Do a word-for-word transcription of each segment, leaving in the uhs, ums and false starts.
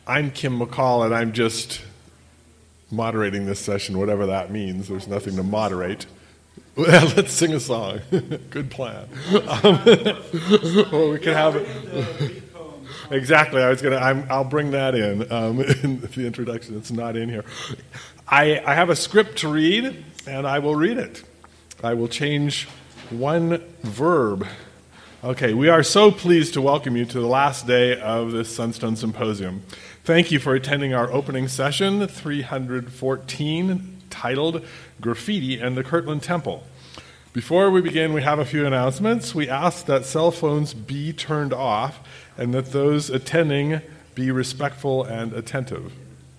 I'm Kim McCall, and I'm just moderating this session, whatever that means. There's nothing to moderate. Well, let's sing a song. Good plan. Um, or we can have it. Exactly. I was gonna. I'm, I'll bring that in um, in the introduction. It's not in here. I, I have a script to read, and I will read it. I will change one verb. Okay. We are so pleased to welcome you to the last day of this Sunstone Symposium. Thank you for attending our opening session, three hundred fourteen, titled Graffiti and the Kirtland Temple. Before we begin, we have a few announcements. We ask that cell phones be turned off and that those attending be respectful and attentive.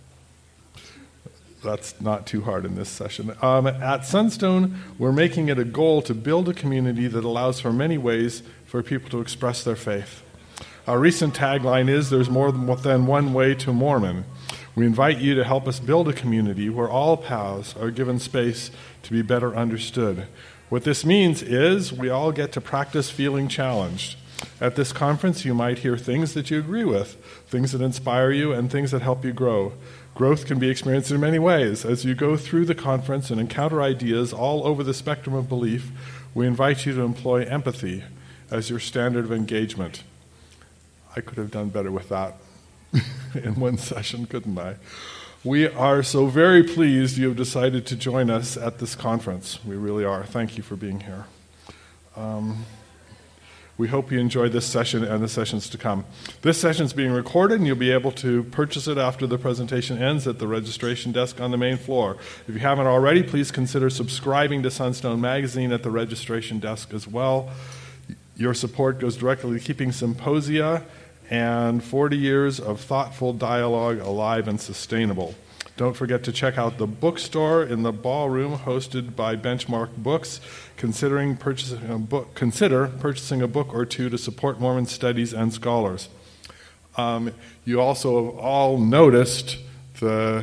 That's not too hard in this session. Um, at Sunstone, we're making it a goal to build a community that allows for many ways for people to express their faith. Our recent tagline is, "There's more than one way to Mormon." We invite you to help us build a community where all paths are given space to be better understood. What this means is we all get to practice feeling challenged. At this conference, you might hear things that you agree with, things that inspire you, and things that help you grow. Growth can be experienced in many ways. As you go through the conference and encounter ideas all over the spectrum of belief, we invite you to employ empathy as your standard of engagement. I could have done better with that in one session, couldn't I? We are so very pleased you have decided to join us at this conference. We really are. Thank you for being here. Um, we hope you enjoy this session and the sessions to come. This session is being recorded, and you'll be able to purchase it after the presentation ends at the registration desk on the main floor. If you haven't already, please consider subscribing to Sunstone Magazine at the registration desk as well. Your support goes directly to keeping symposia and forty years of thoughtful dialogue alive and sustainable. Don't forget to check out the bookstore in the ballroom hosted by Benchmark Books. Considering purchasing a book, consider purchasing a book or two to support Mormon studies and scholars. Um, you also have all noticed the,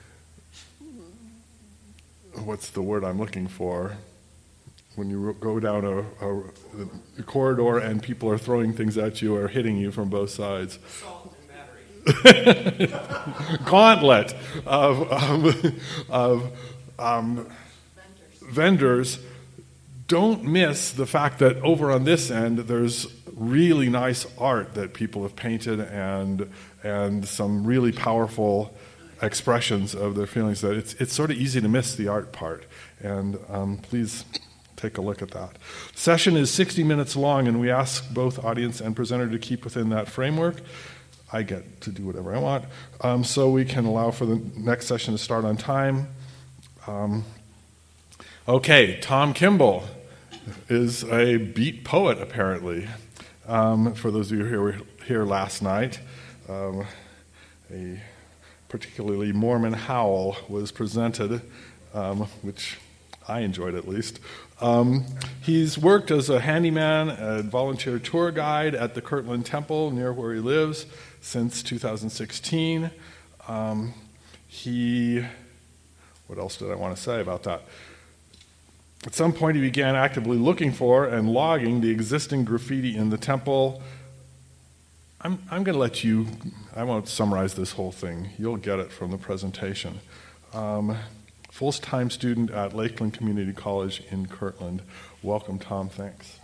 what's the word I'm looking for? When you go down a, a, a corridor and people are throwing things at you or hitting you from both sides. Assault and battery. Gauntlet of, um, of um, vendors. vendors. Don't miss the fact that over on this end there's really nice art that people have painted and and some really powerful expressions of their feelings. That it's it's sort of easy to miss the art part. And um, please take a look at that. The session is sixty minutes long, and we ask both audience and presenter to keep within that framework. I get to do whatever I want, um, so we can allow for the next session to start on time. Um, okay, Tom Kimball is a beat poet, apparently. Um, for those of you who were here last night, um, a particularly Mormon howl was presented, um, which I enjoyed at least. Um, he's worked as a handyman, a volunteer tour guide at the Kirtland Temple near where he lives since two thousand sixteen. Um, he, what else did I want to say about that? At some point he began actively looking for and logging the existing graffiti in the temple. I'm, I'm going to let you, I won't summarize this whole thing. You'll get it from the presentation. Um, Full-time student at Lakeland Community College in Kirtland. Welcome, Tom. Thanks.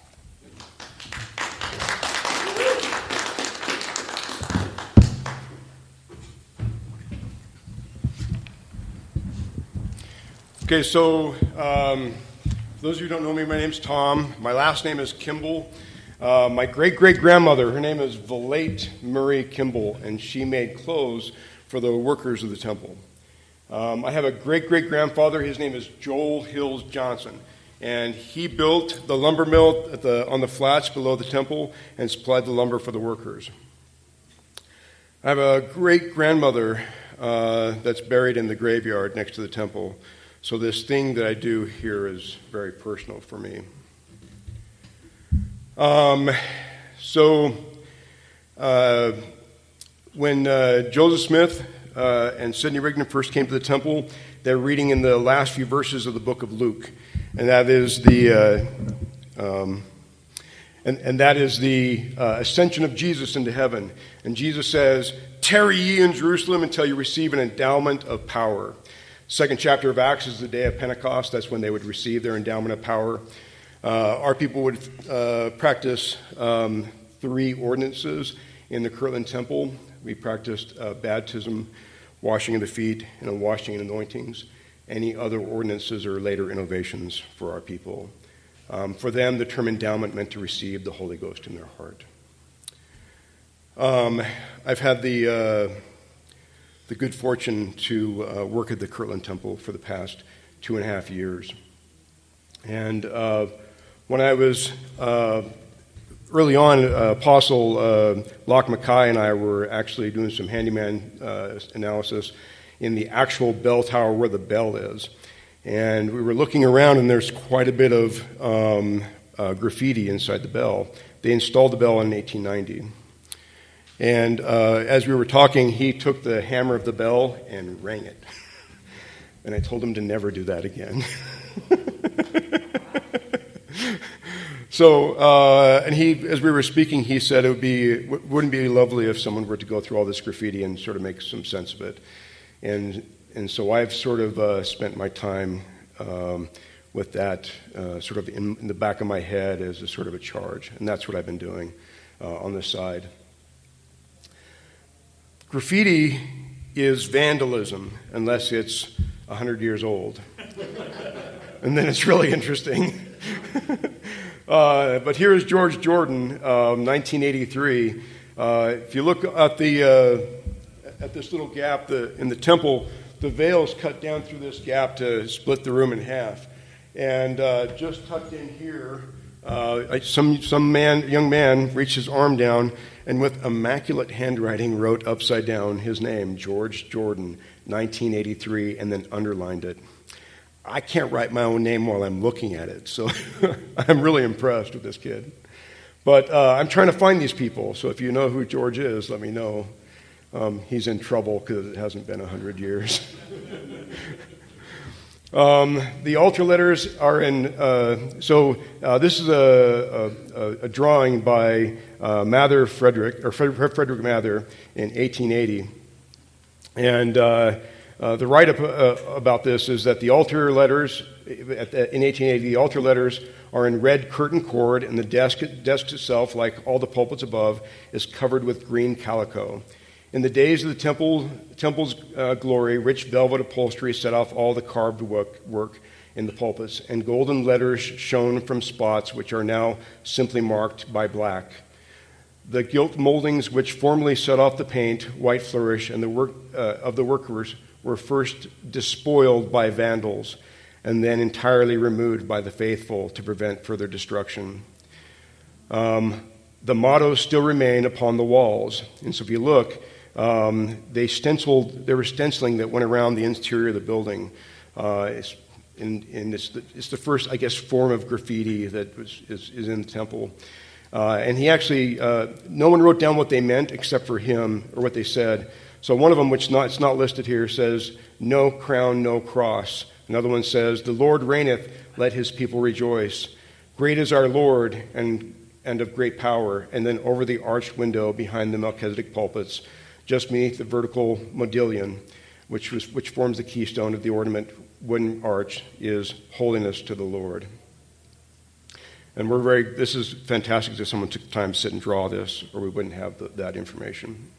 Okay, so um, for those of you who don't know me, my name's Tom. My last name is Kimball. Uh, my great-great-grandmother, her name is Valate Murray Kimball, and she made clothes for the workers of the temple. Um, I have a great-great-grandfather. His name is Joel Hills Johnson, and he built the lumber mill at the, on the flats below the temple and supplied the lumber for the workers. I have a great-grandmother uh, that's buried in the graveyard next to the temple, so this thing that I do here is very personal for me. Um, so uh, when uh, Joseph Smith Uh, and Sidney Rigdon first came to the temple, they're reading in the last few verses of the book of Luke. And that is the, uh, um, And, and that is the uh, ascension of Jesus into heaven. And Jesus says, "Tarry ye in Jerusalem until you receive an endowment of power." Second chapter of Acts is the day of Pentecost. That's when they would receive their endowment of power. Uh, our people would uh, practice um, three ordinances in the Kirtland Temple. We practiced uh, baptism, washing of the feet, and a washing and anointings. Any other ordinances or later innovations for our people. Um, for them, the term endowment meant to receive the Holy Ghost in their heart. Um, I've had the uh, the good fortune to uh, work at the Kirtland Temple for the past two and a half years. And uh, when I was uh, early on, uh, Apostle uh, Locke Mackay and I were actually doing some handyman uh, analysis in the actual bell tower where the bell is. And we were looking around, and there's quite a bit of um, uh, graffiti inside the bell. They installed the bell in eighteen ninety. And uh, as we were talking, he took the hammer of the bell and rang it. And I told him to never do that again. So, uh, and he, as we were speaking, he said it would be, wouldn't be lovely if someone were to go through all this graffiti and sort of make some sense of it. And and so I've sort of uh, spent my time um, with that uh, sort of in, in the back of my head as a sort of a charge. And that's what I've been doing uh, on this side. Graffiti is vandalism unless it's one hundred years old. And then it's really interesting. uh, but here is George Jordan, um, nineteen eighty-three. Uh, if you look at the uh, at this little gap the, in the temple, the veil is cut down through this gap to split the room in half. And uh, just tucked in here, uh, some some man, young man, reached his arm down and with immaculate handwriting wrote upside down his name, George Jordan, nineteen eighty-three, and then underlined it. I can't write my own name while I'm looking at it, so I'm really impressed with this kid. But uh, I'm trying to find these people, so if you know who George is, let me know. Um, he's in trouble because it hasn't been one hundred years. um, the altar letters are in, uh, so uh, this is a, a, a drawing by uh, Mather Frederick, or Frederick, Frederick Mather in eighteen eighty. And uh, uh, the write-up uh, about this is that the altar letters, in eighteen eighty, the altar letters are in red curtain cord, and the desk, desk itself, like all the pulpits above, is covered with green calico. In the days of the temple, temple's uh, glory, rich velvet upholstery set off all the carved work, work in the pulpits, and golden letters shone from spots which are now simply marked by black. The gilt moldings which formerly set off the paint, white flourish, and the work uh, of the workers were first despoiled by vandals, and then entirely removed by the faithful to prevent further destruction. Um, the mottos still remain upon the walls, and so if you look, um, they stenciled. There was stenciling that went around the interior of the building. Uh, it's, and, and it's, the, it's the first, I guess, form of graffiti that was, is, is in the temple. Uh, and he actually, uh, no one wrote down what they meant except for him, or what they said. So one of them, which not, it's not listed here, says, "No crown, no cross." Another one says, "The Lord reigneth, let his people rejoice. Great is our Lord, and and of great power." And then over the arched window behind the Melchizedek pulpits, just beneath the vertical modillion, which was which forms the keystone of the ornament wooden arch, is "Holiness to the Lord." And we're very, this is fantastic that someone took the time to sit and draw this, or we wouldn't have the, that information.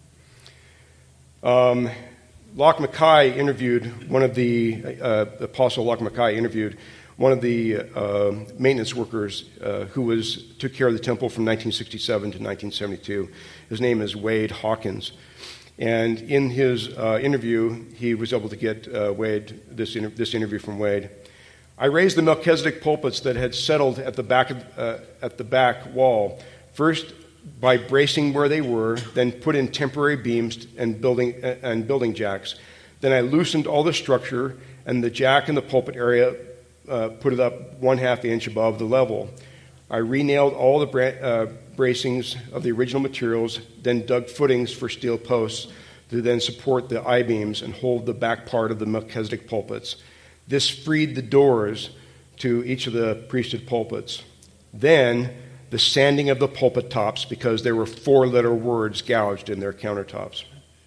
Um, Locke Mackay interviewed one of the, uh, Apostle Locke Mackay interviewed one of the uh, maintenance workers uh, who was took care of the temple from nineteen sixty-seven to nineteen seventy-two. His name is Wade Hawkins. And in his uh, interview, he was able to get uh, Wade, this, inter- this interview from Wade. "I raised the Melchizedek pulpits that had settled at the back of, uh, at the back wall, first by bracing where they were, then put in temporary beams and building uh, and building jacks. Then I loosened all the structure, and the jack in the pulpit area uh, put it up one half inch above the level. I re-nailed all the bra- uh, bracings of the original materials, then dug footings for steel posts to then support the I-beams and hold the back part of the Melchizedek pulpits. This freed the doors to each of the priesthood pulpits. Then the sanding of the pulpit tops because there were four-letter words gouged in their countertops.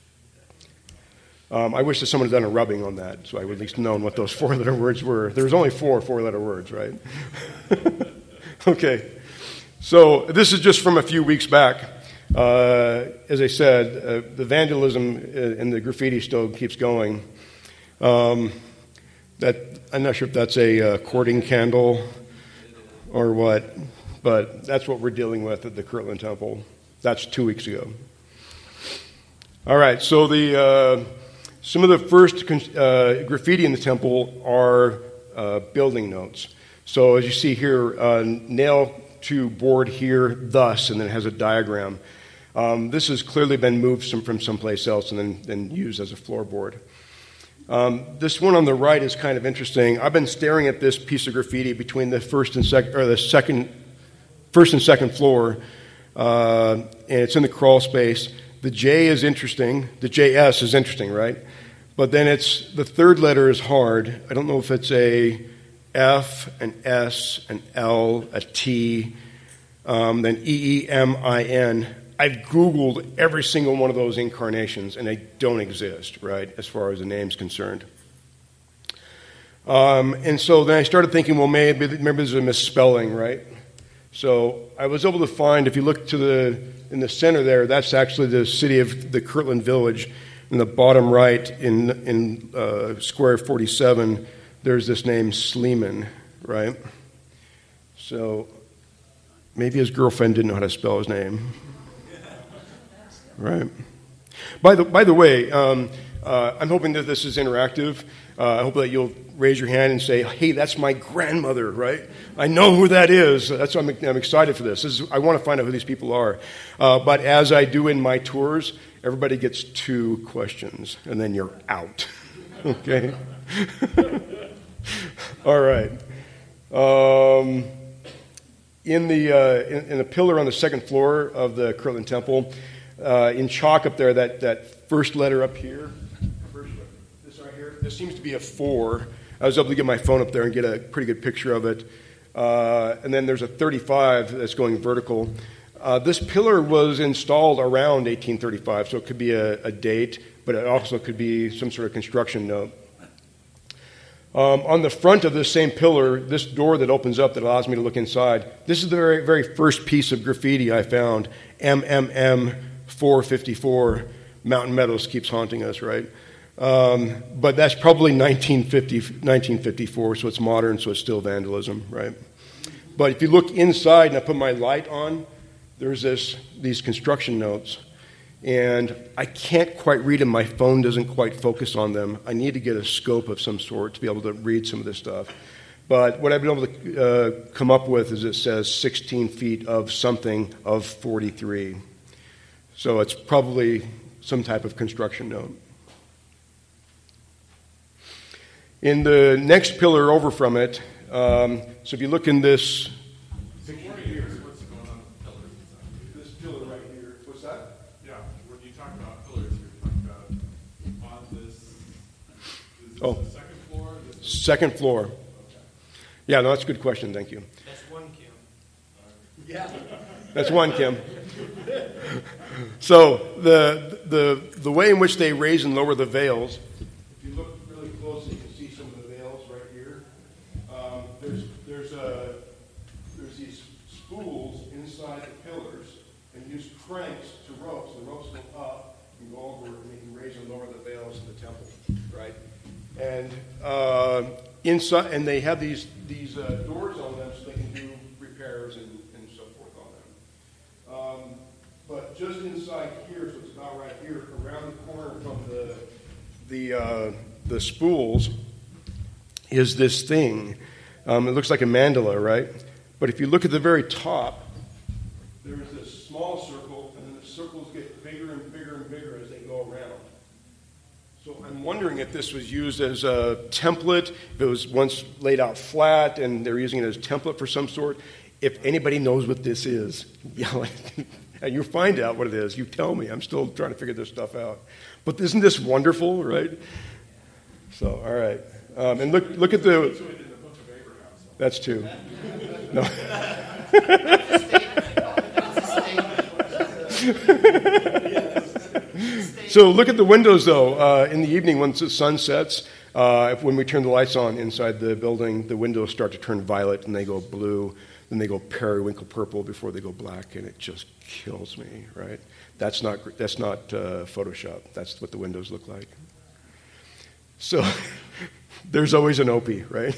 Um, I wish that someone had done a rubbing on that, so I would at least known what those four-letter words were. There was only four four-letter words, right? Okay. So this is just from a few weeks back. Uh, as I said, uh, the vandalism and the graffiti still keeps going. Um, that I'm not sure if that's a uh, courting candle or what, but that's what we're dealing with at the Kirtland Temple. That's two weeks ago. All right, so the uh, some of the first uh, graffiti in the temple are uh, building notes. So as you see here, uh, nail to board here, thus, and then it has a diagram. Um, this has clearly been moved some, from someplace else and then, then used as a floorboard. Um, this one on the right is kind of interesting. I've been staring at this piece of graffiti between the first and second, or the second, first and second floor, uh, and it's in the crawl space. The J is interesting. The J S is interesting, right? But then it's the third letter is hard. I don't know if it's a F, an S, an L, a T, um, then E E M I N. I've Googled every single one of those incarnations, and they don't exist, right, as far as the name's concerned. Um, and so then I started thinking, well, maybe, maybe there's a misspelling, right? So I was able to find, if you look to the in the center there, that's actually the city of the Kirtland Village. In the bottom right, in in uh, square forty-seven, there's this name Sleeman, right? So maybe his girlfriend didn't know how to spell his name. Right. By the by the way, um, uh, I'm hoping that this is interactive. Uh, I hope that you'll raise your hand and say, "Hey, that's my grandmother." Right? I know who that is. That's why I'm, I'm excited for this. this is, I want to find out who these people are. Uh, but as I do in my tours, everybody gets two questions, and then you're out. Okay. All right. Um, in the uh, in, in the pillar on the second floor of the Kirtland Temple. Uh, in chalk up there, that, that first letter up here, first, this right here, this seems to be a four. I was able to get my phone up there and get a pretty good picture of it. Uh, and then there's a thirty-five that's going vertical. Uh, this pillar was installed around eighteen thirty-five, so it could be a, a date, but it also could be some sort of construction note. Um, on the front of this same pillar, this door that opens up that allows me to look inside, this is the very, very first piece of graffiti I found, M M M four fifty-four, Mountain Meadows keeps haunting us, right? Um, but that's probably nineteen fifty, nineteen fifty-four, so it's modern, so it's still vandalism, right? But if you look inside and I put my light on, there's this these construction notes, and I can't quite read them. My phone doesn't quite focus on them. I need to get a scope of some sort to be able to read some of this stuff. But what I've been able to uh, come up with is it says sixteen feet of something of forty-three. So it's probably some type of construction note. In the next pillar over from it, um, so if you look in this picture here, what's going on with pillars? This pillar right here, what's that? Yeah, when you talk about pillars, you're talking about on this, is this oh. the second floor? This is Second floor. Okay. Yeah, no, that's a good question, thank you. That's one, Kim. Yeah. That's one, Kim. So the, the, the way in which they raise and lower the veils, if you look really closely, you can see some of the veils right here. Um, there's there's a there's these spools inside the pillars, and use cranks to ropes. The ropes go up and go over, and they can raise and lower the veils of the temple, right? And uh, inside, and they have these these uh, doors on them, so they can do repairs and, and so forth on them. Um, but just inside here, so it's about right here, around the corner from the the uh, the spools, is this thing. Um, it looks like a mandala, right? But if you look at the very top, there's this small circle, and then the circles get bigger and bigger and bigger as they go around. So I'm wondering if this was used as a template, if it was once laid out flat, and they're using it as a template for some sort. If anybody knows what this is, yell it. And you find out what it is. You tell me. I'm still trying to figure this stuff out. But isn't this wonderful, right? So, all right. Um, and look look at the... That's two. No. So look at the windows, though. Uh, in the evening, once the sun sets, uh, when we turn the lights on inside the building, the windows start to turn violet, and they go blue, then they go periwinkle purple before they go black, and it just kills me, right? That's not that's not uh, Photoshop. That's what the windows look like. So there's always an Opie, right?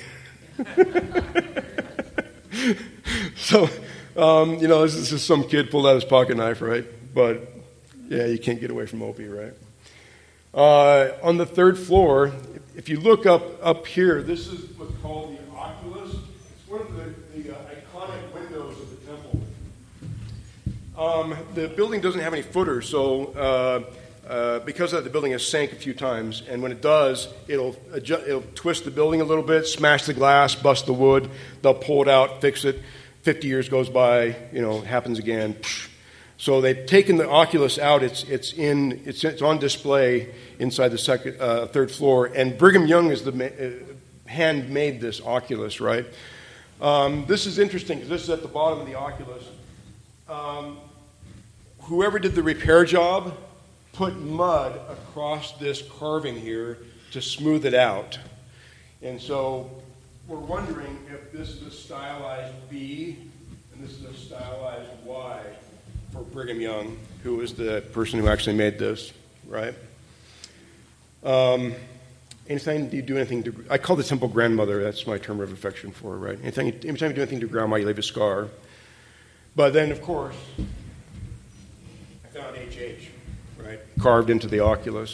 So, um, you know, this is just some kid pulled out his pocket knife, right? But, yeah, you can't get away from Opie, right? Uh, on the third floor, if you look up up here, this is what's called the Oculus. It's one of the, the uh, iconic windows of the temple. Um, the building doesn't have any footers, so uh, uh, because of that, the building has sank a few times, and when it does, it'll adjust, it'll twist the building a little bit, smash the glass, bust the wood. They'll pull it out, fix it. Fifty years goes by, you know, happens again. So they've taken the Oculus out. It's it's in it's it's on display inside the second uh, third floor. And Brigham Young is the ma- uh, hand made this Oculus, right? Um, this is interesting because this is at the bottom of the Oculus. Um, whoever did the repair job put mud across this carving here to smooth it out, and so we're wondering if this is a stylized B and this is a stylized Y for Brigham Young, who is the person who actually made this, right? Um, anytime you do anything to, I call the temple grandmother, that's my term of affection for her, right? Anytime you, anytime you do anything to grandma, you leave a scar. But then, of course, I found H H, right? Carved into the Oculus.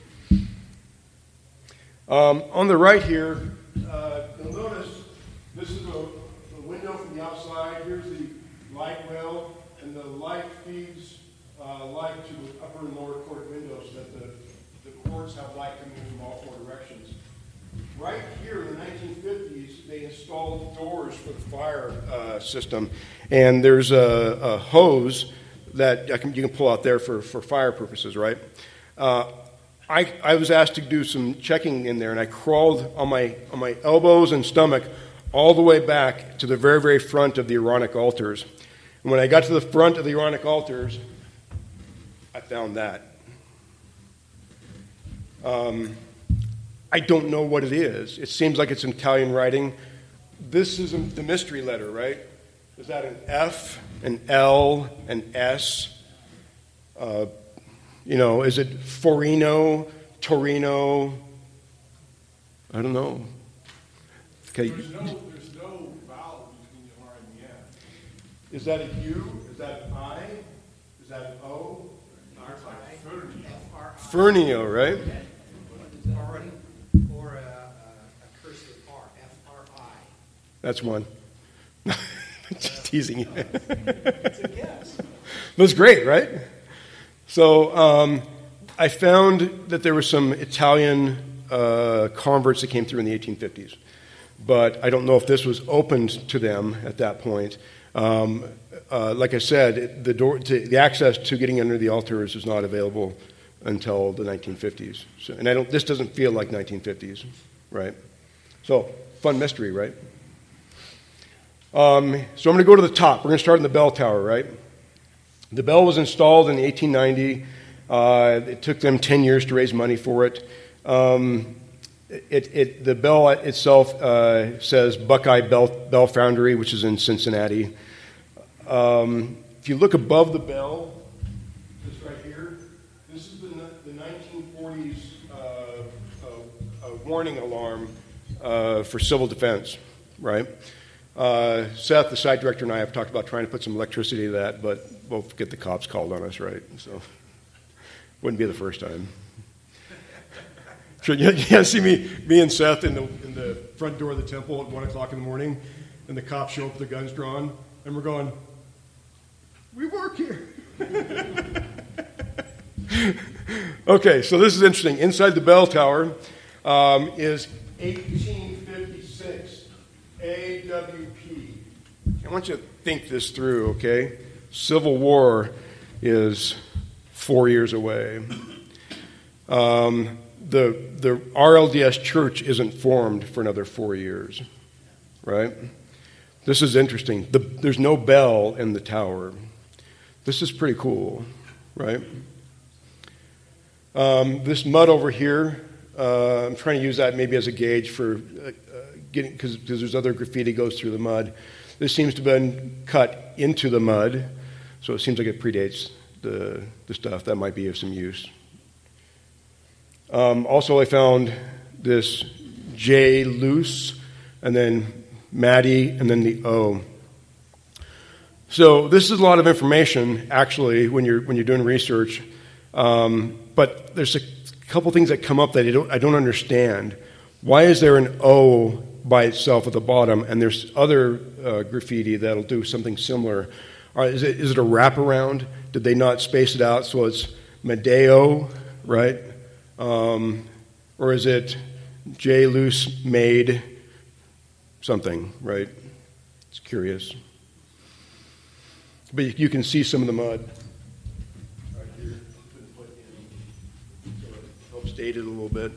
Um, on the right here, uh, you'll notice this is a, a window from the outside. Here's the light well, and the light feeds uh, light to the upper and lower court windows so that the, the courts have light coming in from all four directions. Right here in the nineteen fifties, they installed doors for the fire uh, system, and there's a, a hose that I can, you can pull out there for, for fire purposes, right? Uh, I, I was asked to do some checking in there, and I crawled on my on my elbows and stomach all the way back to the very, very front of the Aaronic altars. And when I got to the front of the Aaronic altars, I found that. Um, I don't know what it is. It seems like it's in Italian writing. This is the mystery letter, right? Is that an F, an L, an S? Uh, You know, is it Forino, Torino? I don't know. Okay. There's no, there's no vowel between the R and the N. Is that a U? Is that an I? Is that an O? No, it's like Fernio. Fernio, right? Or a, a cursive R, F R I. That's one. Just teasing you. It's a guess. That's great, right? So um, I found that there were some Italian uh, converts that came through in the eighteen fifties, but I don't know if this was opened to them at that point. Um, uh, like I said, the door, to, the access to getting under the altars is not available until the nineteen fifties. So, and I don't. This doesn't feel like nineteen fifties, right? So fun mystery, right? Um, so I'm going to go to the top. We're going to start in the bell tower, right? The bell was installed in eighteen ninety. Uh, it took them ten years to raise money for it. Um, it, it the bell itself uh, says Buckeye Bell, Bell Foundry, which is in Cincinnati. Um, if you look above the bell, this right here, this is the, the nineteen forties uh, uh, uh, warning alarm uh, for civil defense, right? Uh, Seth, the site director, and I have talked about trying to put some electricity to that, but we'll get the cops called on us, right? So, wouldn't be the first time. Sure, you can't see me, me and Seth in the in the front door of the temple at one o'clock in the morning, and the cops show up with their guns drawn, and we're going, "We work here." Okay, so this is interesting. Inside the bell tower um, is eighteen fifty-six. A W P. I want you to think this through, okay? Civil War is four years away. Um, the the R L D S church isn't formed for another four years, right? This is interesting. The, there's no bell in the tower. This is pretty cool. right? Um, this mud over here, uh, I'm trying to use that maybe as a gauge for uh, uh, getting, because there's other graffiti goes through the mud. This seems to have been cut into the mud, so it seems like it predates the, the stuff. That might be of some use. Um, also, I found this J loose, and then Maddie, and then the O. So this is a lot of information, actually, when you're when you're doing research. Um, but there's a couple things that come up that I don't, I don't understand. Why is there an O by itself at the bottom, and there's other uh, graffiti that'll do something similar? Or is it is it a wraparound? Did they not space it out so it's Medeo, right? Um, or is it J loose made something, right? It's curious. But you can see some of the mud right here. So it helps date it a little bit.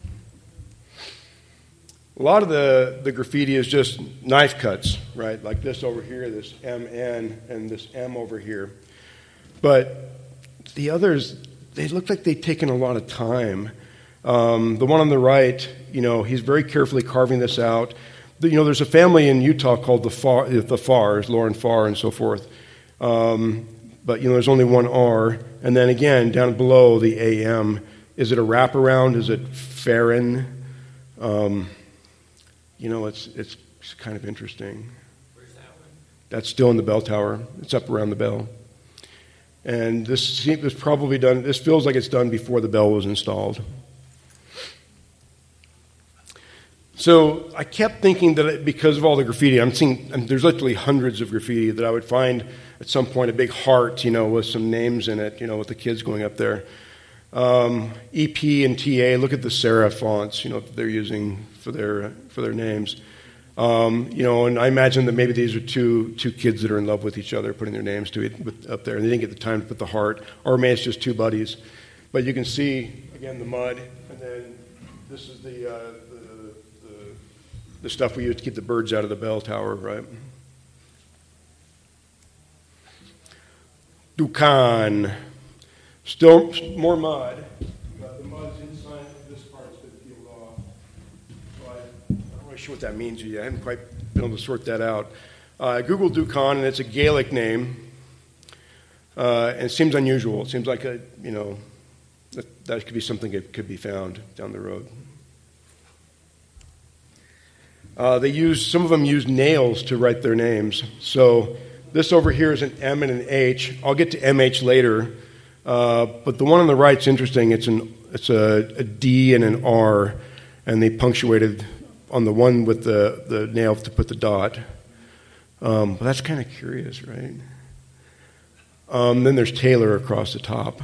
A lot of the, the graffiti is just knife cuts, right? Like this over here, this M N, and this M over here. But the others, they look like they've taken a lot of time. Um, the one on the right, you know, he's very carefully carving this out. The, you know, there's a family in Utah called the Farr, the Farrs, Lauren Farr and so forth. Um, but, you know, there's only one R. And then again, down below the A M, is it a wraparound? Is it Farron? Um, you know, it's, it's it's kind of interesting. Where's that one? That's still in the bell tower. It's up around the bell. And this was probably done, this feels like it's done before the bell was installed. So I kept thinking that it, because of all the graffiti, I'm seeing, and there's literally hundreds of graffiti, that I would find at some point a big heart, you know, with some names in it, you know, with the kids going up there. Um, E P and T A, look at the serif fonts, you know, that they're using for their for their names. Um, you know, and I imagine that maybe these are two two kids that are in love with each other, putting their names to it with, up there, and they didn't get the time to put the heart, or maybe it's just two buddies. But you can see again the mud, and then this is the uh, the, the the stuff we use to keep the birds out of the bell tower, right? Dukan. Still more mud, but the mud's inside of this part's been peeled off. So I, I'm not really sure what that means yet. I haven't quite been able to sort that out. Uh, I Googled Dukan, and it's a Gaelic name, uh, and it seems unusual. It seems like a, you know, that, that could be something that could be found down the road. Uh, they use, some of them use nails to write their names. So this over here is an M and an H. I'll get to M H later. Uh, but the one on the right's interesting. It's an it's a, a D and an R, and they punctuated on the one with the, the nail to put the dot. Um, but that's kind of curious, right? Um, then there's Taylor across the top.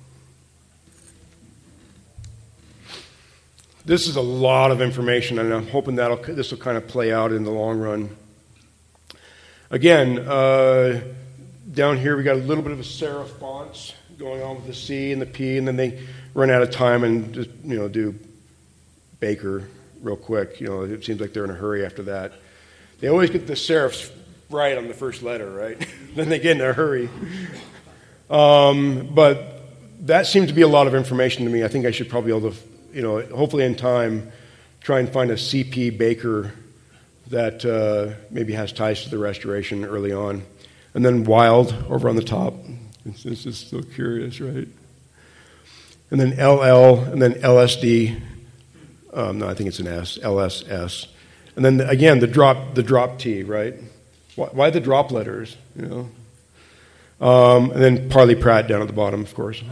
This is a lot of information, and I'm hoping that'll this will kind of play out in the long run. Again, uh, down here we got a little bit of a serif fonts going on with the C and the P, and then they run out of time and just, you know, do Baker real quick. You know, it seems like they're in a hurry after that. They always get the serifs right on the first letter, right? Then they get in a hurry. Um, but that seemed to be a lot of information to me. I think I should probably be able to, you know, hopefully in time, try and find a C P Baker that uh, maybe has ties to the restoration early on. And then Wild over on the top. It's, it's just so curious, right? And then L L, and then L S D. Um, no, I think it's an S, L S S. And then, the, again, the drop the drop T, right? Why, why the drop letters, you know? Um, and then Parley Pratt down at the bottom, of course.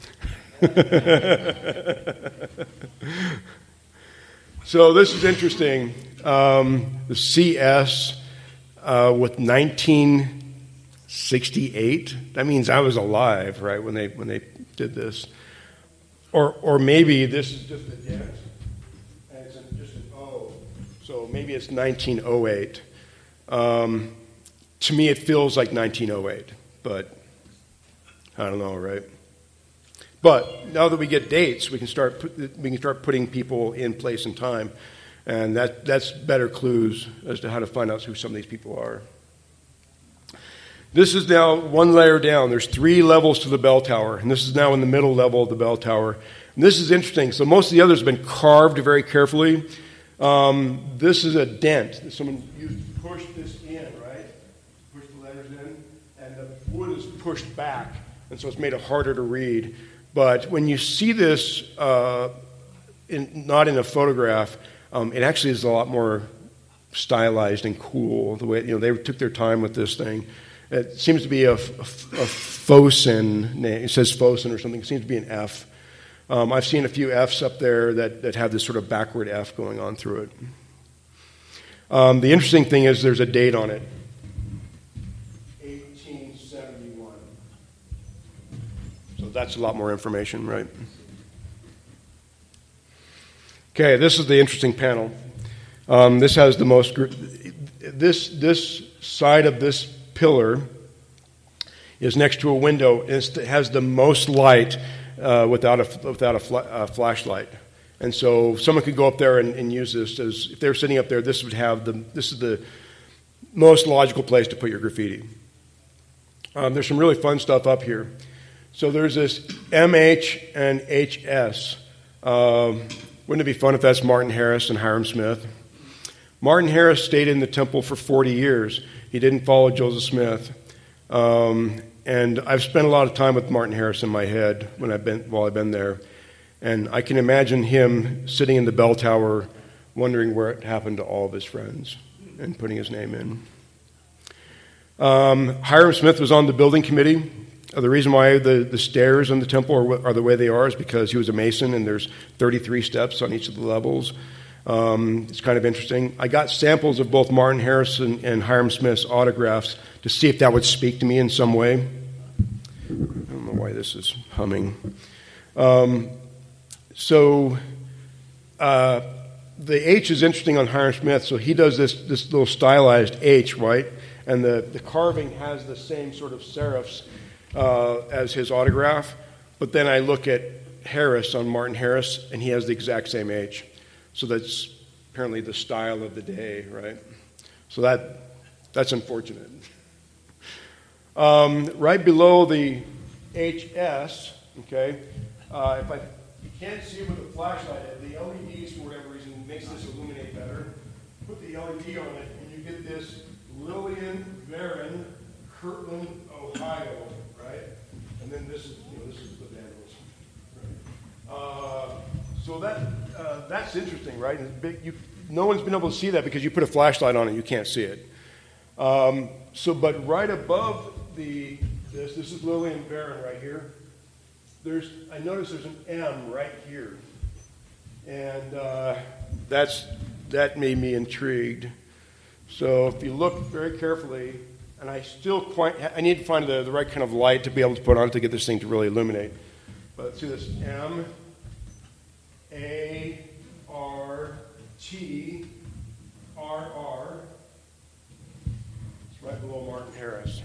So this is interesting. Um, the C S uh, with nineteen sixty-eight. That means I was alive, right, when they when they did this. Or or maybe this is just a dent, and it's a, just an O. So maybe it's nineteen oh eight. Um, to me, it feels like nineteen oh eight, but I don't know, right? But now that we get dates, we can start put, we can start putting people in place and time, and that that's better clues as to how to find out who some of these people are. This is now one layer down. There's three levels to the bell tower, and this is now in the middle level of the bell tower. And this is interesting. So most of the others have been carved very carefully. Um, this is a dent. Someone used to push this in, right? Push the letters in, and the wood is pushed back, and so it's made it harder to read. But when you see this, uh, in, not in a photograph, um, it actually is a lot more stylized and cool. The way, you know, they took their time with this thing. It seems to be a, a, a Fosun name. It says Fosun or something. It seems to be an F. Um, I've seen a few Fs up there that, that have this sort of backward F going on through it. Um, the interesting thing is there's a date on it. eighteen seventy-one. So that's a lot more information, right? Okay, this is the interesting panel. Um, this has the most... This, this side of this pillar is next to a window. It has the most light uh, without a without a, fl- a flashlight, and so someone could go up there and, and use this as if they're sitting up there. This would have the this is the most logical place to put your graffiti. Um, there's some really fun stuff up here. So there's this M H and H S. Um, wouldn't it be fun if that's Martin Harris and Hiram Smith? Martin Harris stayed in the temple for forty years. He didn't follow Joseph Smith. Um, and I've spent a lot of time with Martin Harris in my head when I've been, while I've been there. And I can imagine him sitting in the bell tower wondering where it happened to all of his friends and putting his name in. Um, Hiram Smith was on the building committee. Uh, the reason why the, the stairs in the temple are, are the way they are is because he was a Mason and there's thirty-three steps on each of the levels. Um, it's kind of interesting. I got samples of both Martin Harris and, and Hiram Smith's autographs to see if that would speak to me in some way. I don't know why this is humming. Um, so uh, the H is interesting on Hiram Smith. So he does this this little stylized H, right? And the, the carving has the same sort of serifs uh, as his autograph. But then I look at Harris on Martin Harris, and he has the exact same H. So that's apparently the style of the day, right? So that that's unfortunate. Um, right below the H S, okay, uh, if I you can't see it with a flashlight, the L E Ds, for whatever reason, makes this illuminate better. Put the L E D on it, and you get this Lillian Varon, Kirtland, Ohio, right? And then this is, you know, this is the Vandals, right? Uh, So that uh, that's interesting, right? Big, you, no one's been able to see that because you put a flashlight on it, you can't see it. Um, so, but right above the this, this is Lillian Varon right here. There's I notice there's an M right here, and uh, that's that made me intrigued. So if you look very carefully, and I still quite I need to find the, the right kind of light to be able to put on it to get this thing to really illuminate. But see this M. A R T R R. It's right below Martin Harris.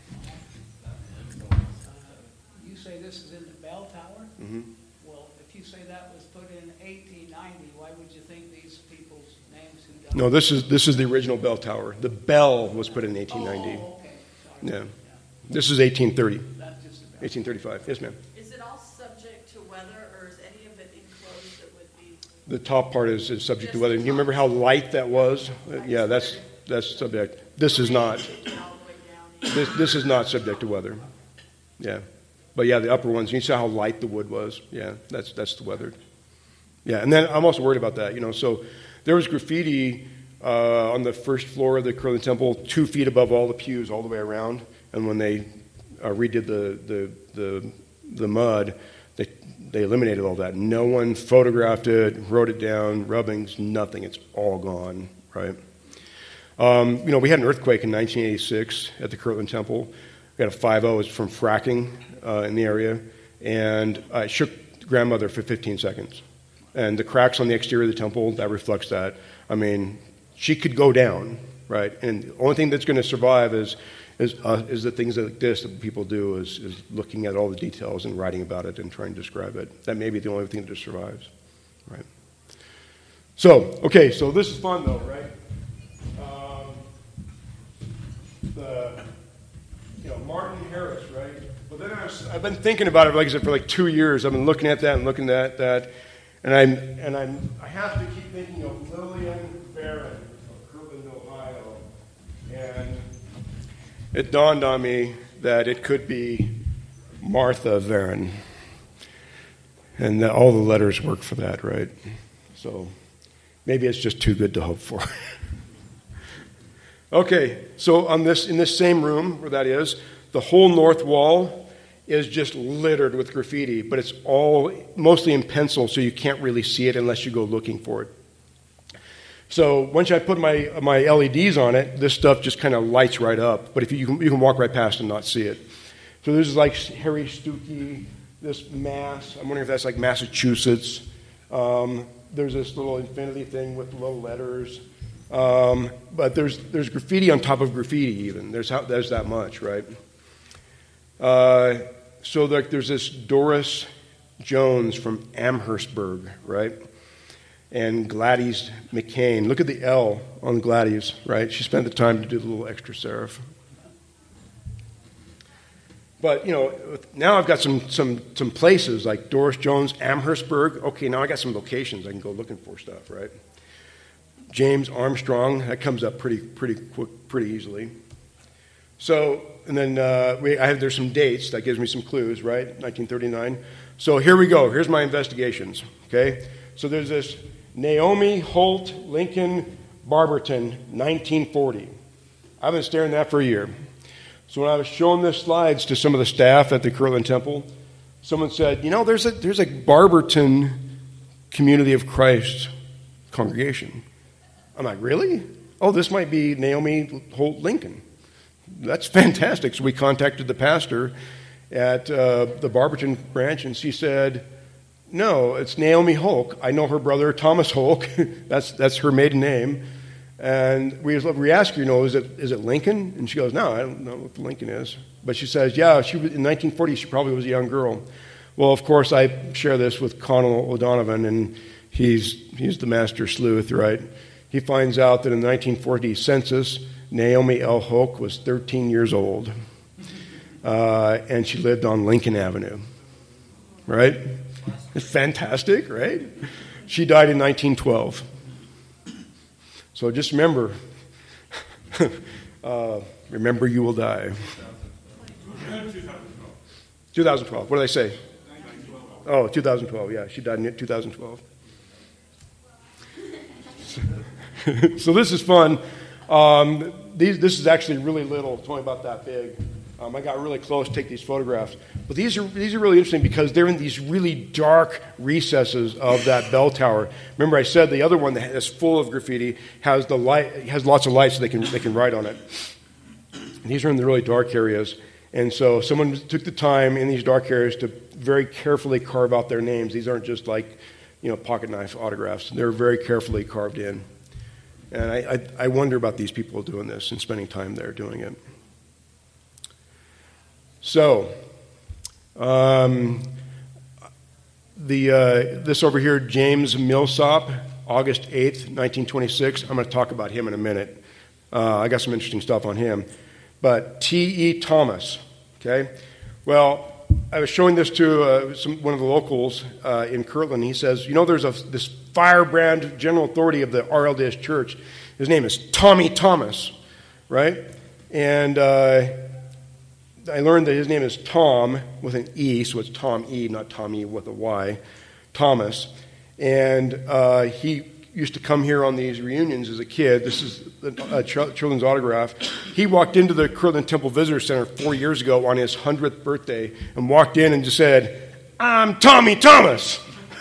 You say this is in the bell tower? Mm-hmm. Well, if you say that was put in eighteen ninety, why would you think these people's names who died? No, this is this is the original bell tower. The bell was put in eighteen ninety. Oh, okay. Sorry. Yeah. This is eighteen thirty. That's just the bell. eighteen thirty-five. Yes, ma'am. Is it all subject to weather, or is any of it enclosed that would be? The top part is, is subject to weather. You remember how light that was? Uh, yeah, that's that's subject. This is not. This this is not subject to weather. Yeah, but yeah, the upper ones. You saw how light the wood was. Yeah, that's that's the weathered. Yeah, and then I'm also worried about that. You know, so there was graffiti uh, on the first floor of the Kirtland Temple, two feet above all the pews, all the way around. And when they uh, redid the the the the mud, they they eliminated all that. No one photographed it, wrote it down, rubbings, nothing. It's all gone, right? Um, you know, we had an earthquake in nineteen eighty-six at the Kirtland Temple. We had a five oh from fracking uh, in the area, and uh, it shook grandmother for fifteen seconds. And the cracks on the exterior of the temple, that reflects that. I mean, she could go down, right? And the only thing that's going to survive is is, uh, is the things like this that people do, is, is looking at all the details and writing about it and trying to describe it. That may be the only thing that just survives, right? So, okay, so this is fun, though, right? Um, the was, I've been thinking about it, like I said, for like two years. I've been looking at that and looking at that, and I'm and I'm I have to keep thinking of Lillian Barron of Kirtland, Ohio, and it dawned on me that it could be Martha Barron, and that all the letters work for that, right? So maybe it's just too good to hope for. Okay, so on this in this same room where that is, the whole north wall is just littered with graffiti, but it's all mostly in pencil, so you can't really see it unless you go looking for it. So once I put my my L E Ds on it, this stuff just kind of lights right up. But if you, you can you can walk right past and not see it. So this is like Harry Stuckey, this Mass. I'm wondering if that's like Massachusetts. Um, there's this little infinity thing with little letters. Um, but there's there's graffiti on top of graffiti even. There's how, there's that much, right? Uh, so there, there's this Doris Jones from Amherstburg, right? And Gladys McCain. Look at the L on Gladys, right? She spent the time to do the little extra serif. But, you know, now I've got some some some places like Doris Jones, Amherstburg. Okay, now I got some locations I can go looking for stuff, right? James Armstrong, that comes up pretty pretty quick, pretty easily. So, and then uh, we, I have there's some dates that gives me some clues, right? nineteen thirty-nine. So here we go. Here's my investigations. Okay, so there's this Naomi Holt Lincoln Barberton, nineteen forty. I've been staring at that for a year. So when I was showing the slides to some of the staff at the Kirtland Temple, someone said, "You know, there's a there's a Barberton Community of Christ congregation." I'm like, really? Oh, this might be Naomi Holt Lincoln. That's fantastic. So we contacted the pastor at uh, the Barberton branch, and she said, no, it's Naomi Holk. I know her brother, Thomas Holk. that's that's her maiden name. And we, we asked her, you know, is it is it Lincoln? And she goes, no, I don't know what Lincoln is. But she says, yeah, she was, in nineteen forty, she probably was a young girl. Well, of course, I share this with Connell O'Donovan, and he's he's the master sleuth, right? He finds out that in the nineteen forty census, Naomi L. Holk was thirteen years old, uh, and she lived on Lincoln Avenue, right? It's fantastic, right? She died in nineteen twelve. So just remember, uh, remember you will die. twenty twelve. What did I say? Oh, twenty twelve, yeah. She died in twenty twelve. So this is fun. Um, these, this is actually really little. It's only about that big. Um, I got really close to take these photographs. But these are these are really interesting because they're in these really dark recesses of that bell tower. Remember, I said the other one that is full of graffiti has the light has lots of lights so they can they can write on it. And these are in the really dark areas. And so someone took the time in these dark areas to very carefully carve out their names. These aren't just like, you know, pocket knife autographs. They're very carefully carved in. And I, I, I wonder about these people doing this and spending time there doing it. So, um, the uh, this over here, James Millsop, August eighth, nineteen twenty-six. I'm going to talk about him in a minute. Uh, I got some interesting stuff on him. But T E. Thomas, okay? Well, I was showing this to uh, some, one of the locals uh, in Kirtland. He says, you know, there's a, this firebrand general authority of the R L D S Church. His name is Tommy Thomas, right? And uh, I learned that his name is Tom with an E, so it's Tom E, not Tommy with a Y, Thomas. And uh, he used to come here on these reunions as a kid. This is a children's autograph. He walked into the Kirtland Temple Visitor Center four years ago on his hundredth birthday and walked in and just said, I'm Tommy Thomas.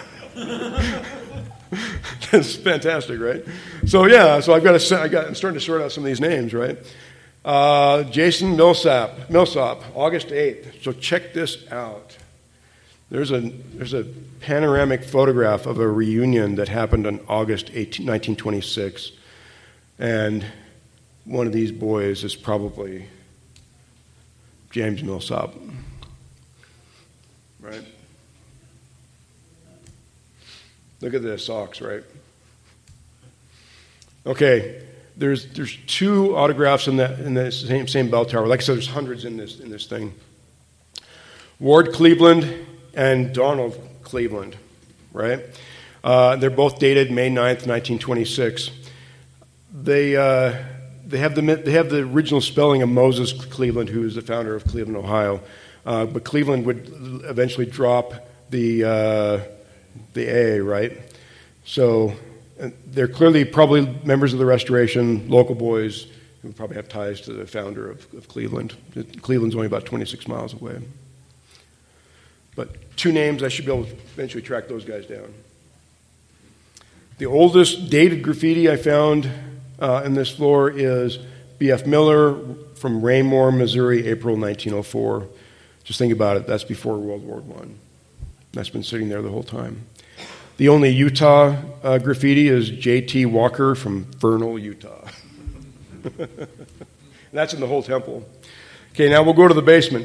That's fantastic, right? So yeah, so I've got to, I got, I'm starting to sort out some of these names, right? Uh, Jason Millsap, Millsap, August eighth. So check this out. There's a there's a panoramic photograph of a reunion that happened on August eighth, nineteen twenty-six, and one of these boys is probably James Millsap, right? Look at the socks, right? Okay, there's there's two autographs in that in the same same bell tower. Like I said, there's hundreds in this in this thing. Ward Cleveland and Donald Cleveland, right? Uh, they're both dated May ninth, nineteen twenty-six. They uh, they have the they have the original spelling of Moses Cleveland, who is the founder of Cleveland, Ohio. Uh, but Cleveland would eventually drop the uh, the A, right? So uh, they're clearly probably members of the Restoration, local boys who probably have ties to the founder of, of Cleveland. Cleveland's only about twenty-six miles away. But two names, I should be able to eventually track those guys down. The oldest dated graffiti I found uh, in this floor is B F Miller from Raymore, Missouri, April nineteen oh four. Just think about it. That's before World War One. That's been sitting there the whole time. The only Utah uh, graffiti is J T Walker from Vernal, Utah. That's in the whole temple. Okay, now we'll go to the basement.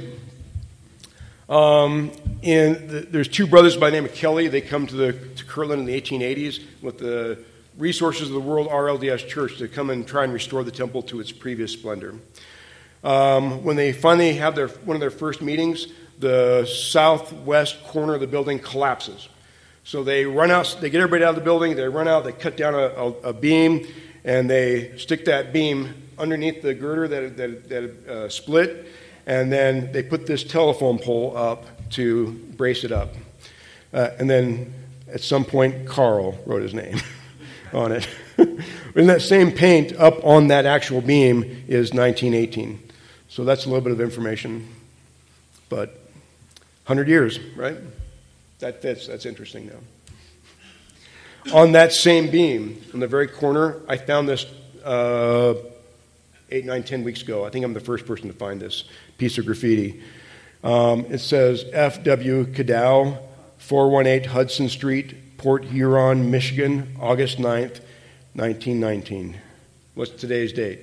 Um, in the, there's two brothers by the name of Kelly. They come to, the, to Kirtland in the eighteen eighties with the resources of the World R L D S Church to come and try and restore the temple to its previous splendor. Um, when they finally have their one of their first meetings, the southwest corner of the building collapses. So they run out, they get everybody out of the building, they run out, they cut down a, a, a beam, and they stick that beam underneath the girder that, that, that uh, split, and then they put this telephone pole up to brace it up. Uh, and then at some point, Carl wrote his name on it. In that same paint, up on that actual beam is nineteen eighteen. So that's a little bit of information. But one hundred years, right? That fits. That's interesting now. On that same beam, in the very corner, I found this uh, eight, nine, ten weeks ago. I think I'm the first person to find this piece of graffiti. Um, it says F W Cadow, four one eight Hudson Street, Port Huron, Michigan, August ninth, nineteen nineteen. What's today's date?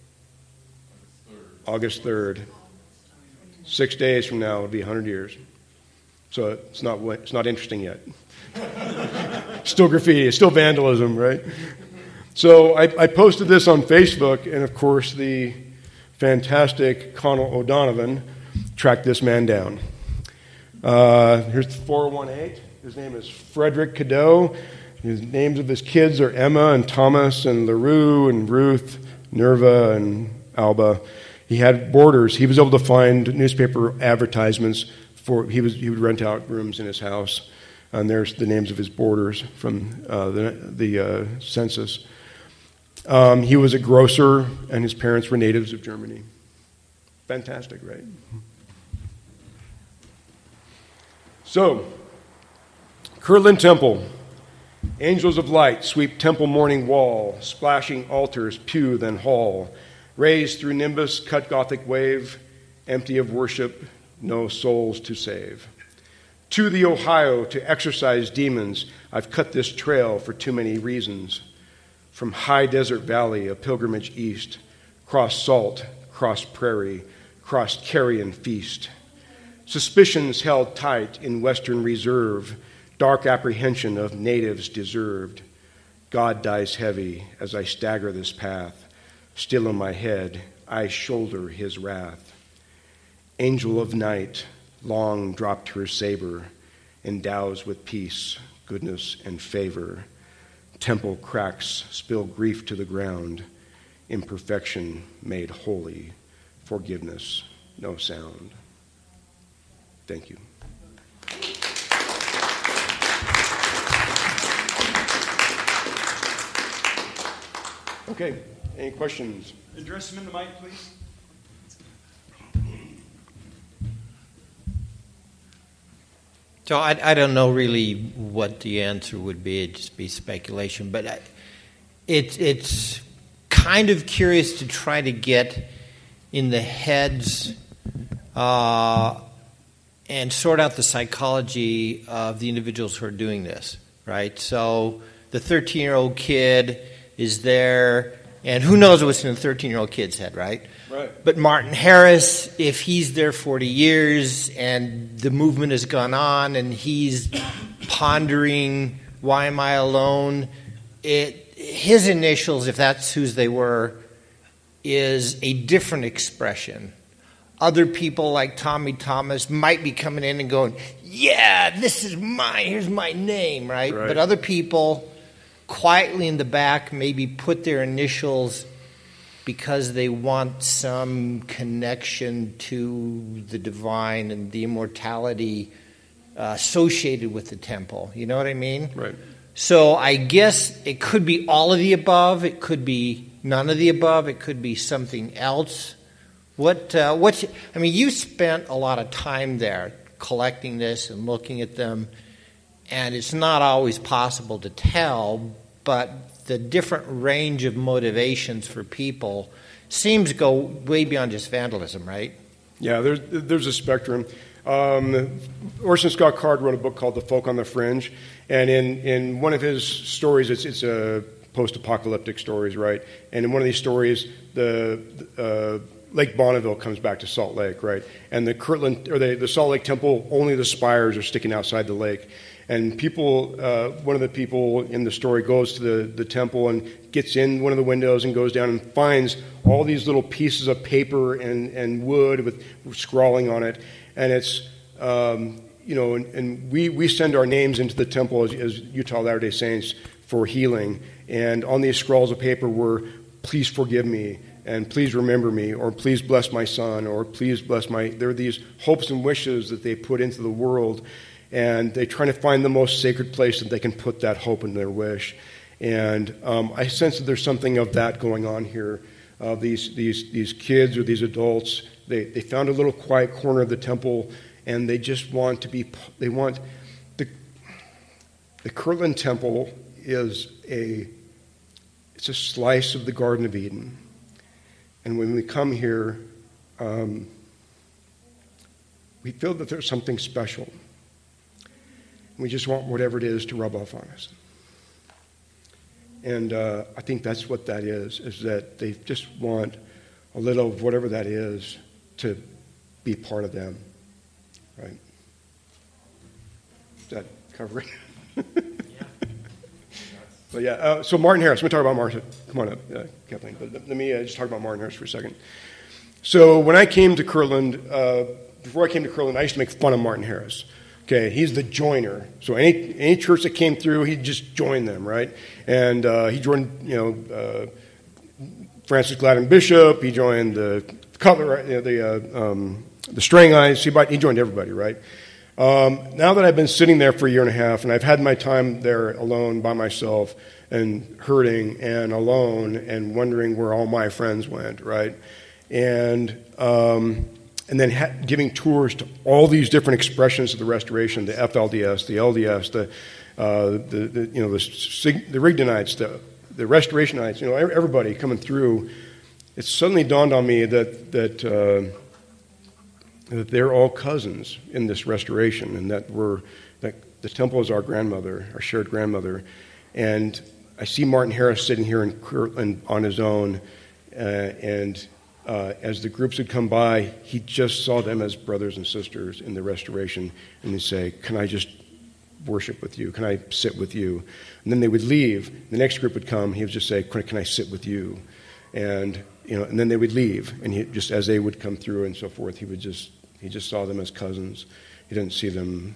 August third. Six days from now, it'll be one hundred years. So it's not it's not interesting yet. Still graffiti, it's still vandalism, right? So I, I posted this on Facebook, and of course the fantastic Connell O'Donovan tracked this man down. Uh, here's the four one eight. His name is Frederick Cadeau. His names of his kids are Emma and Thomas and LaRue and Ruth, Nerva and Alba. He had boarders. He was able to find newspaper advertisements for. He was he would rent out rooms in his house, and there's the names of his boarders from uh, the the uh, census. Um, he was a grocer, and his parents were natives of Germany. Fantastic, right? So, Kirtland Temple. Angels of light sweep temple morning wall, splashing altars, pew, then hall. Raised through nimbus, cut Gothic wave, empty of worship, no souls to save. To the Ohio to exorcise demons, I've cut this trail for too many reasons. From high desert valley, a pilgrimage east, cross salt, cross prairie, cross carrion feast. Suspicions held tight in western reserve, dark apprehension of natives deserved. God dies heavy as I stagger this path. Still in my head, I shoulder his wrath. Angel of night, long dropped her saber, endows with peace, goodness, and favor. Temple cracks spill grief to the ground. Imperfection made holy. Forgiveness, no sound. Thank you. Okay, any questions? Address them in the mic, please. So I, I don't know really what the answer would be. It'd just be speculation. But I, it, it's kind of curious to try to get in the heads uh, and sort out the psychology of the individuals who are doing this, right? So the thirteen-year-old kid is there, and who knows what's in a thirteen-year-old kid's head, right? Right. But Martin Harris, if he's there forty years and the movement has gone on and he's pondering, why am I alone? It, his initials, if that's whose they were, is a different expression other people like Tommy Thomas might be coming in and going, yeah, this is mine, here's my name, right? Right. But other people quietly in the back maybe put their initials because they want some connection to the divine and the immortality uh, associated with the temple. You know what I mean? Right. So I guess it could be all of the above. It could be none of the above. It could be something else. What? Uh, what? I mean, you spent a lot of time there collecting this and looking at them, and it's not always possible to tell, but the different range of motivations for people seems to go way beyond just vandalism, right? Yeah, there's there's a spectrum. Um, Orson Scott Card wrote a book called The Folk on the Fringe, and in, in one of his stories, it's it's a post-apocalyptic stories, right? And in one of these stories, the uh, Lake Bonneville comes back to Salt Lake, right? And the Kirtland or the, the Salt Lake Temple, only the spires are sticking outside the lake. And people, uh, one of the people in the story goes to the, the temple and gets in one of the windows and goes down and finds all these little pieces of paper and, and wood with scrawling on it. And it's, um, you know, and, and we, we send our names into the temple as, as Utah Latter-day Saints for healing. And on these scrawls of paper were, please forgive me, and please remember me, or please bless my son, or please bless my... There are these hopes and wishes that they put into the world, and they're trying to find the most sacred place that they can put that hope and their wish. And um, I sense that there's something of that going on here. Uh, these these these kids or these adults, they, they found a little quiet corner of the temple, and they just want to be... They want... The, the Kirtland Temple is a... It's a slice of the Garden of Eden. And when we come here, um, we feel that there's something special. We just want whatever it is to rub off on us. And uh, I think that's what that is, is that they just want a little of whatever that is to be part of them. Right? Does that cover it? But yeah, uh, so Martin Harris. Let me talk about Martin. Come on up, uh, Kathleen. But let me uh, just talk about Martin Harris for a second. So when I came to Kirtland, uh, before I came to Kirtland, I used to make fun of Martin Harris. Okay, he's the joiner. So any any church that came through, he'd just join them, right? And uh, he joined, you know, uh, Francis Gladden Bishop. He joined the Cutler, you know, the uh, um, the String Eyes. He, he joined everybody, right? Um, now that I've been sitting there for a year and a half, and I've had my time there alone by myself and hurting and alone and wondering where all my friends went, right? And um, and then ha- giving tours to all these different expressions of the Restoration, the F L D S, the L D S, the uh, the, the you know the the Rigdonites, the the Restorationites, you know, everybody coming through. It suddenly dawned on me that that. Uh, that they're all cousins in this restoration, and that we're that the temple is our grandmother, our shared grandmother. And I see Martin Harris sitting here in Kirtland on his own, uh, and uh, as the groups would come by, he just saw them as brothers and sisters in the restoration, and he'd say, "Can I just worship with you? Can I sit with you?" And then they would leave. The next group would come. He would just say, "Can I sit with you?" And you know, and then they would leave, and he just as they would come through and so forth, he would just he just saw them as cousins. He didn't see them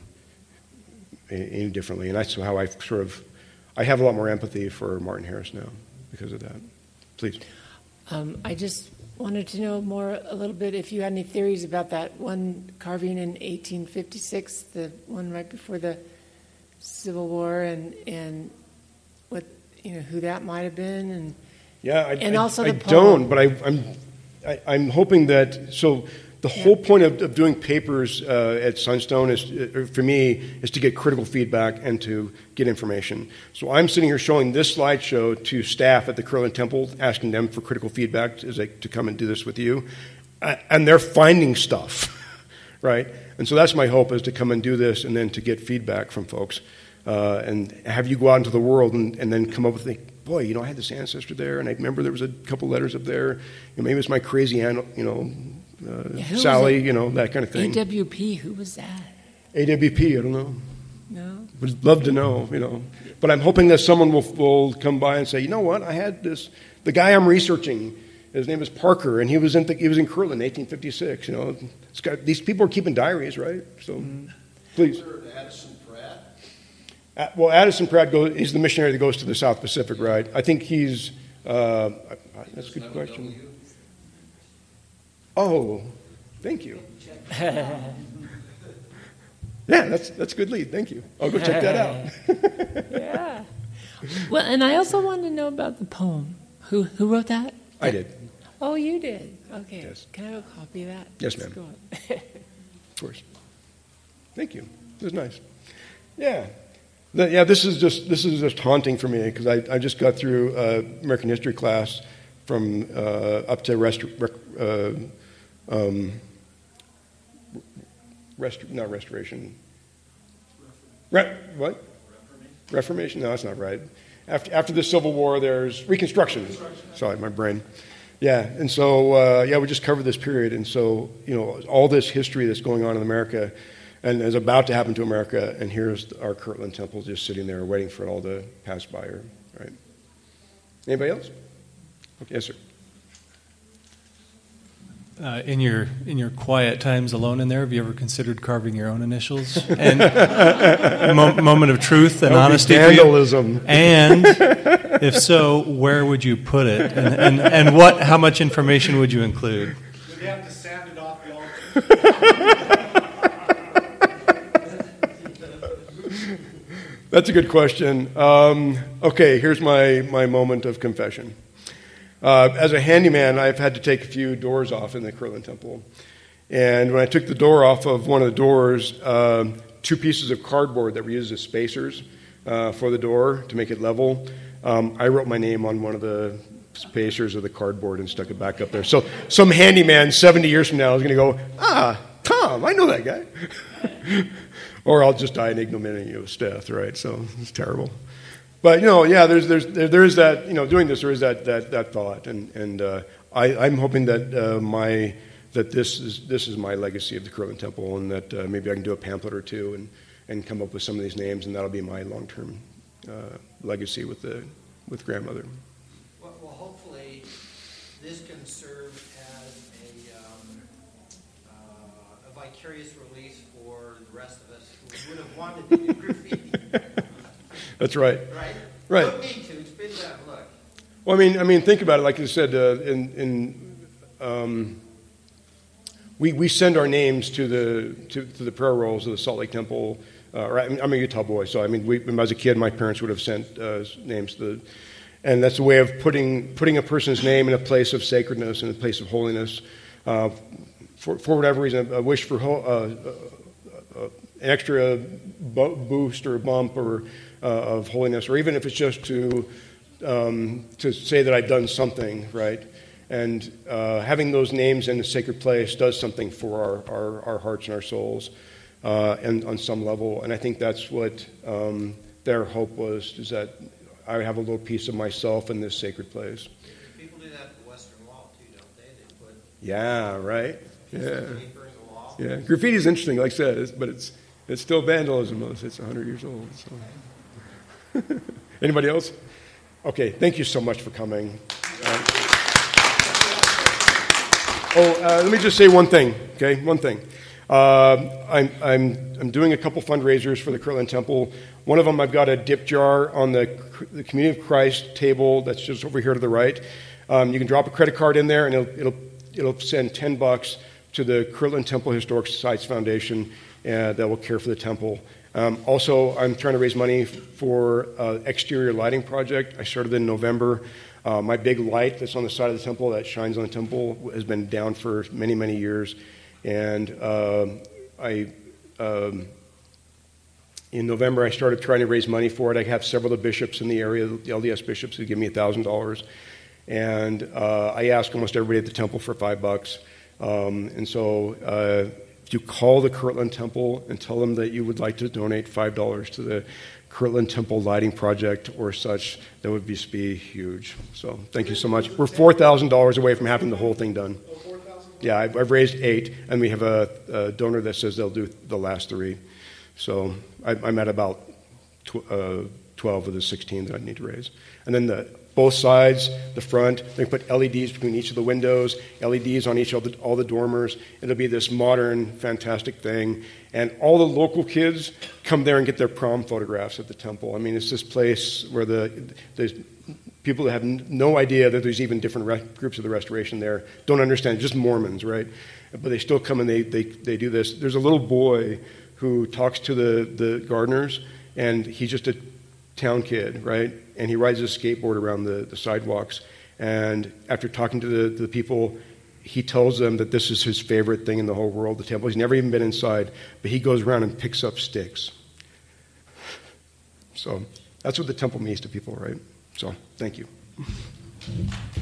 any differently, and that's how I sort of I have a lot more empathy for Martin Harris now because of that. Please. Um, I just wanted to know more a little bit if you had any theories about that one carving in eighteen fifty-six, the one right before the Civil War, and and what you know who that might have been, and. Yeah, I, and I, also I the don't, but I, I'm I, I'm hoping that so the yeah. whole point of, of doing papers uh, at Sunstone is uh, for me is to get critical feedback and to get information. So I'm sitting here showing this slideshow to staff at the Kirtland Temple, asking them for critical feedback as they, to come and do this with you, uh, and they're finding stuff, right? And so that's my hope is to come and do this and then to get feedback from folks uh, and have you go out into the world and, and then come up with the boy, you know, I had this ancestor there, and I remember there was a couple letters up there. You know, maybe it's my crazy aunt, you know, uh, yeah, Sally, you know, that kind of thing. A W P, who was that? A W P, I don't know. No? Would love to know, you know. But I'm hoping that someone will, will come by and say, you know what, I had this, the guy I'm researching, His name is Parker, and he was in the, he was in Kirtland in eighteen fifty-six. You know, it's got, these people are keeping diaries, right? So, mm-hmm. please. Addison Pratt. Uh, well, Addison Pratt goes. He's the missionary that goes to the South Pacific, right? I think he's. Uh, that's a good question. Oh, thank you. Yeah, that's that's a good lead. Thank you. I'll go check that out. Yeah. Well, and I also wanted to know about the poem. Who who wrote that? I did. Oh, you did. Okay. Yes. Can I have a copy of that? Yes, Let's ma'am. go on. Of course. Thank you. It was nice. Yeah. The, yeah. This is just this is just haunting for me because I, I just got through uh, American history class from uh, up to rest, rec, uh, um, rest not restoration. Re, what? Reformation. Reformation? No, that's not right. After after the Civil War, there's Reconstruction. Reconstruction. Sorry, my brain. Yeah, and so uh, yeah, we just covered this period, and so you know all this history that's going on in America, and is about to happen to America, and here's our Kirtland Temple just sitting there waiting for it all to pass by her. Right? Anybody else? Okay, yes, sir. Uh, in your in your quiet times alone in there, have you ever considered carving your own initials? And mo- moment of truth and honesty for you? Vandalism. And if so, where would you put it? And, and and what? How much information would you include? Would you have to sand it off the altar? That's a good question. Um, okay, here's my, my moment of confession. Uh, as a handyman, I've had to take a few doors off in the Kirtland Temple. And when I took the door off of one of the doors, um, two pieces of cardboard that were used as spacers uh, for the door to make it level, um, I wrote my name on one of the spacers of the cardboard and stuck it back up there. So some handyman seventy years from now is going to go, ah, Tom, I know that guy. Or I'll just die an ignominious death, right? So it's terrible. But, you know, yeah, there's, there's, there, there is that, you know, doing this, there is that, that, that thought. And, and uh, I, I'm hoping that uh, my, that this is, this is my legacy of the Kirtland Temple, and that uh, maybe I can do a pamphlet or two and, and come up with some of these names, and that'll be my long-term uh, legacy with the, with grandmother. Well, well, hopefully this can serve as a, um, uh, a vicarious release for the rest of us who would have wanted to do graffiti. That's right. Right? Right. Don't need to. It's been done. Look. Well, I mean, I mean, think about it. Like you said, uh, in, in um, we we send our names to the to, to the prayer rolls of the Salt Lake Temple. Uh, or I mean, I'm a Utah boy, so I mean, we, when I was a kid, my parents would have sent uh, names to the, and that's a way of putting putting a person's name in a place of sacredness, in a place of holiness, uh, for for whatever reason, a wish for ho- uh, uh, uh, an extra bo- boost or bump or uh, of holiness, or even if it's just to um, to say that I've done something, right? And uh, having those names in a sacred place does something for our, our, our hearts and our souls, uh, and on some level. And I think that's what um, their hope was, is that I would have a little piece of myself in this sacred place. People do that at the Western Wall, too, don't they? They put Yeah, right? a piece Yeah. of paper in the wall. Yeah. Graffiti is interesting, like I said, it's, but it's it's still vandalism. It's one hundred years old. So. Anybody else? Okay, thank you so much for coming. Uh, oh, uh, let me just say one thing, okay? One thing. Uh, I'm, I'm, I'm doing a couple fundraisers for the Kirtland Temple. One of them, I've got a dip jar on the, the Community of Christ table that's just over here to the right. Um, you can drop a credit card in there, and it'll, it'll, it'll send ten bucks to the Kirtland Temple Historic Sites Foundation uh, that will care for the temple. Um, also, I'm trying to raise money for uh, exterior lighting project. I started in November. Uh, my big light that's on the side of the temple that shines on the temple has been down for many, many years. And uh, I, um, in November, I started trying to raise money for it. I have several of the bishops in the area, the L D S bishops, who give me one thousand dollars. And uh, I ask almost everybody at the temple for five bucks. Um, and so uh, if you call the Kirtland Temple and tell them that you would like to donate five dollars to the Kirtland Temple Lighting Project or such, that would just be huge. So thank you so much. We're four thousand dollars away from having the whole thing done. Yeah, I've, I've raised eight, and we have a, a donor that says they'll do the last three. So I, I'm at about tw- uh, twelve of the sixteen that I need to raise. And then the both sides, the front, they put L E Ds between each of the windows, L E Ds on each of the, all the dormers. It'll be this modern, fantastic thing. And all the local kids come there and get their prom photographs at the temple. I mean, it's this place where the there's people that have no idea that there's even different re- groups of the Restoration there, don't understand, just Mormons, right? But they still come and they, they, they do this. There's a little boy who talks to the, the gardeners, and he's just a town kid, right? And he rides his skateboard around the, the sidewalks. And after talking to the, the people, he tells them that this is his favorite thing in the whole world, the temple. He's never even been inside, but he goes around and picks up sticks. So that's what the temple means to people, right? So thank you.